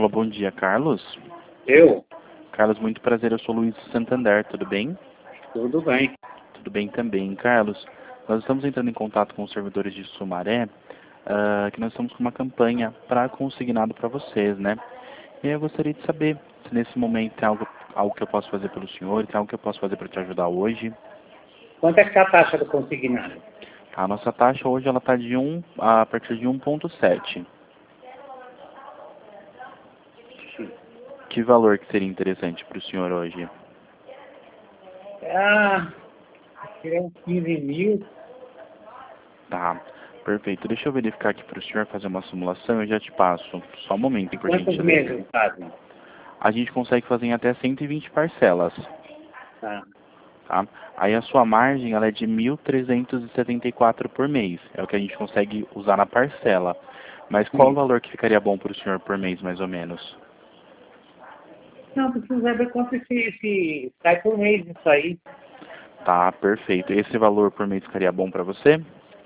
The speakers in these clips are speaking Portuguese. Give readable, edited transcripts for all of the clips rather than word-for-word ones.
Alô, bom dia, Carlos. Eu? Carlos, muito prazer, eu sou Luiz Santander, tudo bem? Tudo bem. Tudo bem também, Carlos. Nós estamos entrando em contato com os servidores de Sumaré, que nós estamos com uma campanha para consignado para vocês, né? E aí eu gostaria de saber se nesse momento tem algo que eu posso fazer pelo senhor, tem algo que eu posso fazer para te ajudar hoje. Quanto é que está a taxa do consignado? A nossa taxa hoje ela está a partir de 1,7. Que valor que seria interessante para o senhor hoje? Seria uns 15 mil. Tá, perfeito. Deixa eu verificar aqui para o senhor fazer uma simulação e eu já te passo. Só um momento, por Quantos gentileza. meses fazem? A gente consegue fazer em até 120 parcelas, Tá. tá? Aí a sua margem ela é de 1.374 por mês. É o que a gente consegue usar na parcela. Mas qual o valor que ficaria bom para o senhor por mês, mais ou menos? Não, preciso saber quanto esse sai por mês isso aí. Tá, perfeito. Esse valor por mês ficaria bom para você?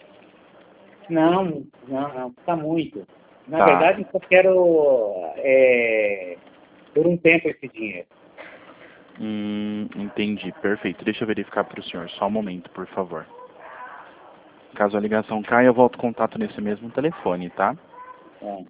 Não, tá muito. Na Tá. verdade, eu só quero por um tempo esse dinheiro. Entendi. Perfeito. Deixa eu verificar para o senhor. Só um momento, por favor. Caso a ligação caia, eu volto contato nesse mesmo telefone, tá? É.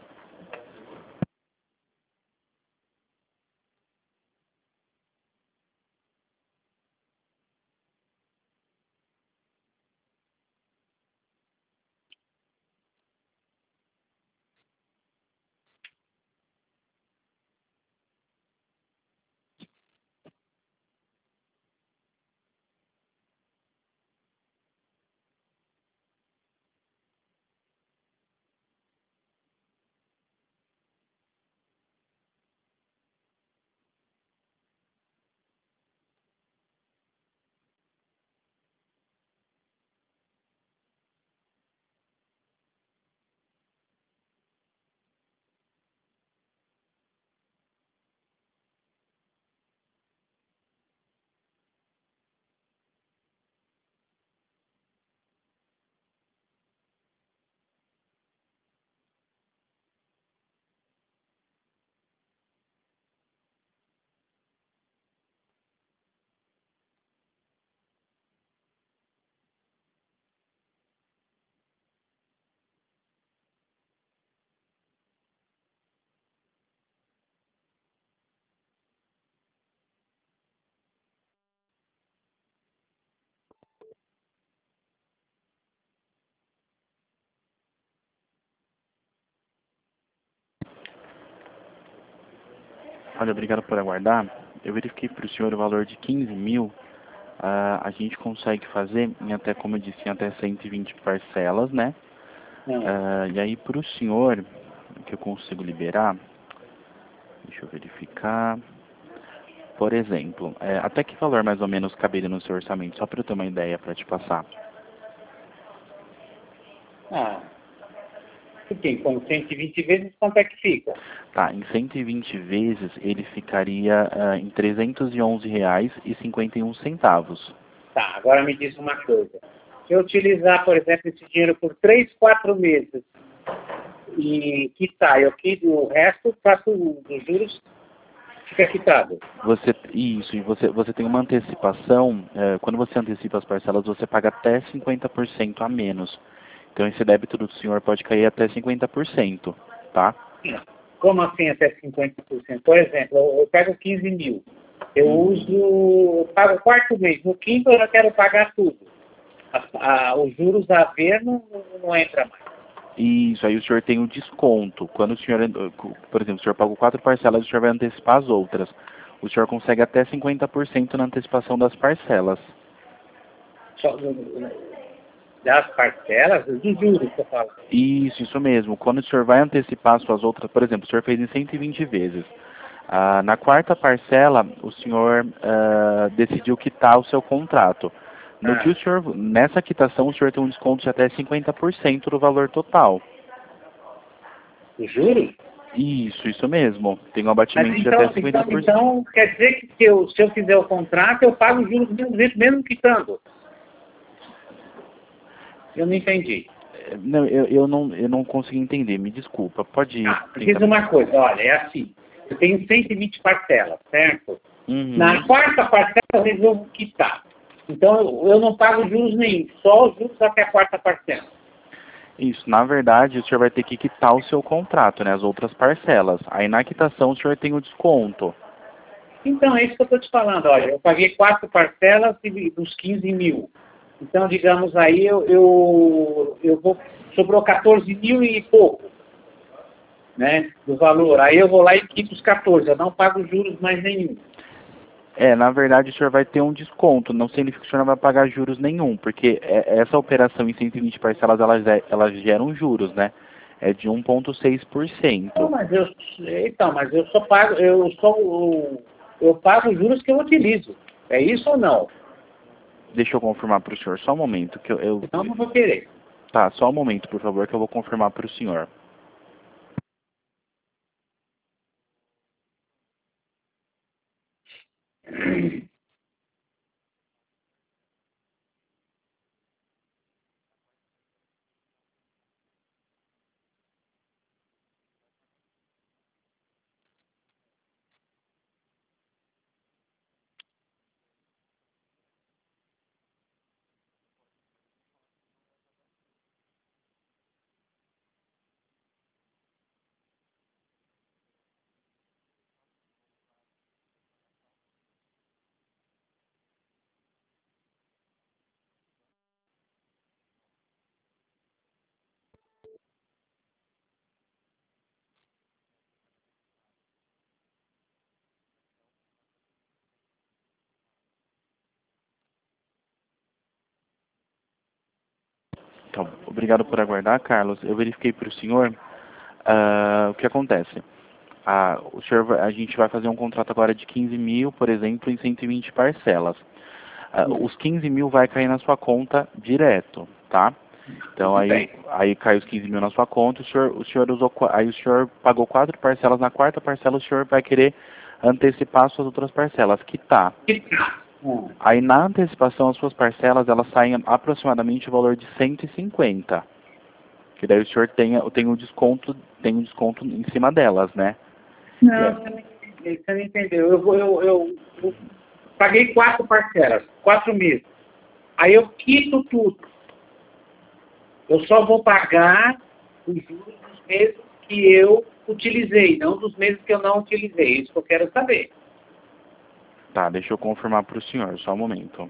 Olha, obrigado por aguardar. Eu verifiquei para o senhor o valor de 15 mil. A gente consegue fazer em até, como eu disse, em até 120 parcelas, né? E aí para o senhor, que eu consigo liberar, deixa eu verificar. Por exemplo, até que valor mais ou menos caberia no seu orçamento? Só para eu ter uma ideia para te passar. Porque com 120 vezes, quanto é que fica? Tá, em 120 vezes ele ficaria em R$ 311,51. Tá, agora me diz uma coisa. Se eu utilizar, por exemplo, esse dinheiro por 3, 4 meses e quitar, eu quito o resto, faço os juros, fica quitado. Isso, e você tem uma antecipação, quando você antecipa as parcelas, você paga até 50% a menos. Então esse débito do senhor pode cair até 50%, tá? Como assim até 50%? Por exemplo, eu pego 15 mil. Eu pago o quarto mês. No quinto eu já quero pagar tudo. Os juros a ver não entra mais. Isso, aí o senhor tem o desconto. Quando o senhor, por exemplo, o senhor pagou 4 parcelas, o senhor vai antecipar as outras. O senhor consegue até 50% na antecipação das parcelas. Das parcelas, dos juros que eu falo. Isso mesmo. Quando o senhor vai antecipar suas outras, por exemplo, o senhor fez em 120 vezes. Na quarta parcela, o senhor decidiu quitar o seu contrato. No que o senhor, nessa quitação, o senhor tem um desconto de até 50% do valor total. Os juros? Isso mesmo. Tem um abatimento de até 50%. Então, quer dizer que se eu fizer o contrato, eu pago os juros do mesmo jeito, mesmo quitando. Eu não entendi. Não, eu não consegui entender, me desculpa. Pode Diz uma coisa, olha, é assim. Eu tenho 120 parcelas, certo? Uhum. Na quarta parcela eu resolvo quitar. Então eu não pago juros nenhum, só os juros até a quarta parcela. Isso, na verdade, o senhor vai ter que quitar o seu contrato, né? As outras parcelas. Aí na quitação o senhor tem o desconto. Então, é isso que eu estou te falando. Olha, eu paguei 4 parcelas dos 15 mil. Então, digamos aí, eu vou, sobrou 14 mil e pouco, né, do valor. Aí eu vou lá e quito os 14, eu não pago juros mais nenhum. Na verdade o senhor vai ter um desconto, não significa que o senhor não vai pagar juros nenhum, porque essa operação em 120 parcelas, elas geram juros, né? É de 1,6%. Não, mas eu só pago, eu pago os juros que eu utilizo. É isso ou não? Deixa eu confirmar para o senhor, só um momento. Senão eu não vou querer. Tá, só um momento, por favor, que eu vou confirmar para o senhor. Então, obrigado por aguardar, Carlos. Eu verifiquei para o senhor o que acontece. A gente vai fazer um contrato agora de 15 mil, por exemplo, em 120 parcelas. Os 15 mil vai cair na sua conta direto, tá? Então aí cai os 15 mil na sua conta, aí o senhor pagou 4 parcelas, na quarta parcela o senhor vai querer antecipar suas outras parcelas, quitar. Aí na antecipação as suas parcelas elas saem aproximadamente o valor de 150. Que daí o senhor tem um desconto em cima delas, né? Não, você não entendeu. Eu paguei 4 parcelas, 4 meses. Aí eu quito tudo. Eu só vou pagar os juros dos meses que eu utilizei, não dos meses que eu não utilizei. Isso que eu quero saber. Tá, deixa eu confirmar para o senhor, só um momento.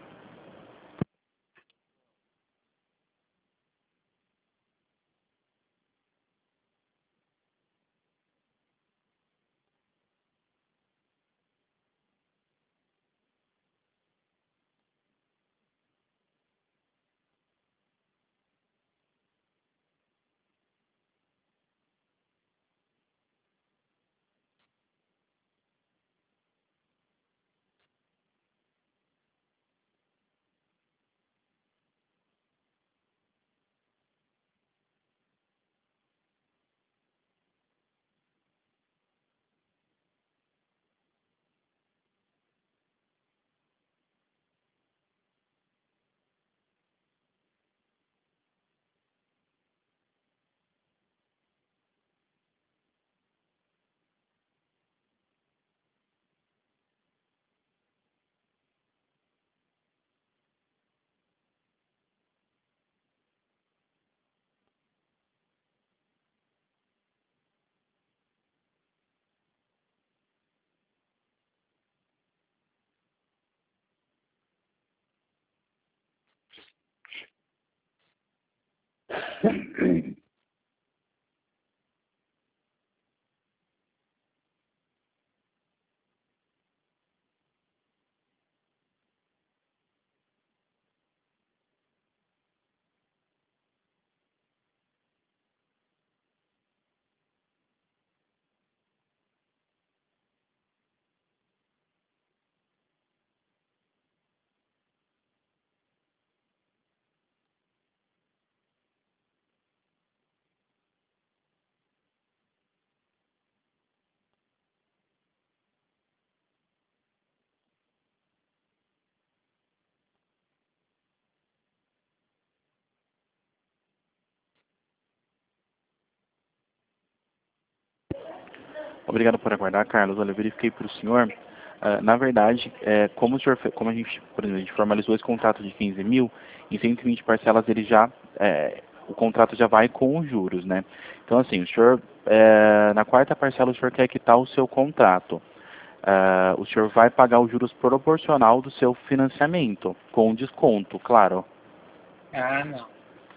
Obrigado por aguardar, Carlos. Olha, eu verifiquei para o senhor. Na verdade, como o senhor, como a gente, por exemplo, a gente formalizou esse contrato de 15 mil, em 120 parcelas ele já, o contrato já vai com os juros, né? Então, assim, o senhor, na quarta parcela o senhor quer quitar o seu contrato. O senhor vai pagar os juros proporcional do seu financiamento, com desconto, claro. Ah, não.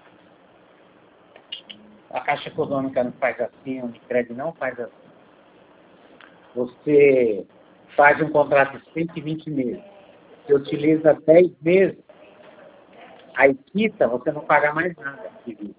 A Caixa Econômica não faz assim, o Unicred não faz assim. Você faz um contrato de 120 meses, você utiliza 10 meses, aí quita, você não paga mais nada.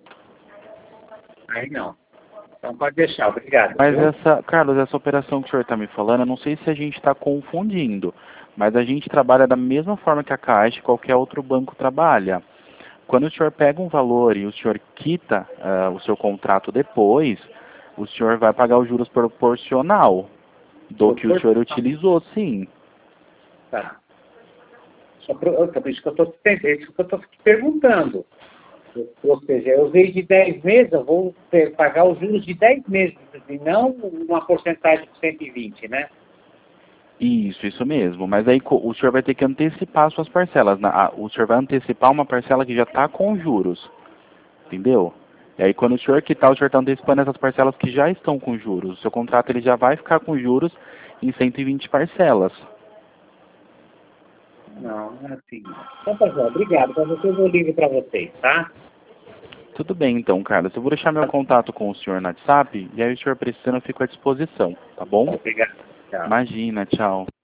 Aí não. Então pode deixar, obrigado. Mas Carlos, essa operação que o senhor está me falando, eu não sei se a gente está confundindo, mas a gente trabalha da mesma forma que a Caixa e qualquer outro banco trabalha. Quando o senhor pega um valor e o senhor quita o seu contrato depois, o senhor vai pagar os juros proporcional do que o senhor utilizou, sim. Tá. Por isso que eu estou te perguntando. Ou seja, eu usei de 10 meses, eu vou pagar os juros de 10 meses, e não uma porcentagem de 120, né? Isso mesmo. Mas aí o senhor vai ter que antecipar suas parcelas. O senhor vai antecipar uma parcela que já está com juros. Entendeu? E aí quando o senhor quitar, o senhor está antecipando essas parcelas que já estão com juros. O seu contrato ele já vai ficar com juros em 120 parcelas. Não, não é assim. Então, pessoal, obrigado. Para vocês eu ligo para vocês, tá? Tudo bem, então, Carlos. Eu vou deixar meu contato com o senhor no WhatsApp e aí o senhor precisando eu fico à disposição, tá bom? Obrigado. Tchau. Imagina, tchau.